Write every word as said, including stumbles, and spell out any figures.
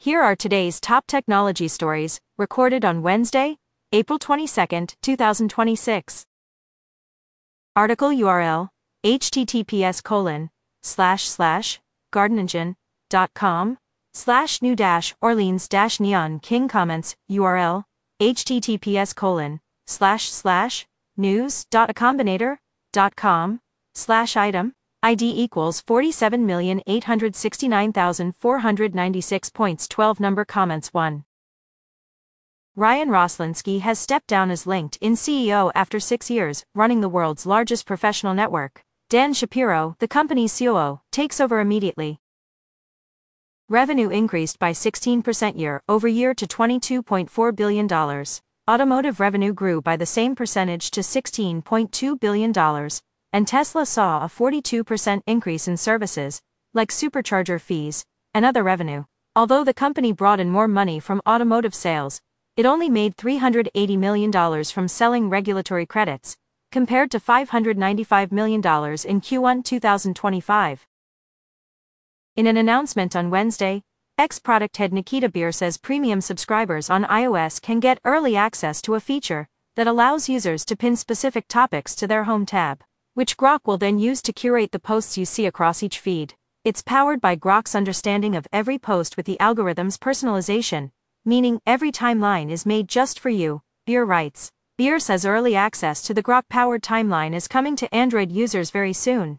Here are today's top technology stories, recorded on Wednesday, April twenty-second, two thousand twenty-six. Article U R L, https colon, slash slash, gardenengine.com, slash new dash Orleans dash Neon King comments, U R L, https colon, slash slash, news.acombinator.com, slash item, I D equals forty-seven million eight hundred sixty-nine thousand four hundred ninety-six point one two number comments one. Ryan Roslansky has stepped down as LinkedIn C E O after six years running the world's largest professional network. Dan Shapiro, the company's C O O, takes over immediately. Revenue increased by sixteen percent year over year to twenty-two point four billion dollars. Automotive revenue grew by the same percentage to sixteen point two billion dollars, and Tesla saw a forty-two percent increase in services, like supercharger fees, and other revenue. Although the company brought in more money from automotive sales, it only made three hundred eighty million dollars from selling regulatory credits, compared to five hundred ninety-five million dollars in Q one two thousand twenty-five. In an announcement on Wednesday, ex-product head Nikita Beer says premium subscribers on iOS can get early access to a feature that allows users to pin specific topics to their home tab, which Grok will then use to curate the posts you see across each feed. It's powered by Grok's understanding of every post with the algorithm's personalization, meaning every timeline is made just for you, Beer writes. Beer says early access to the Grok-powered timeline is coming to Android users very soon,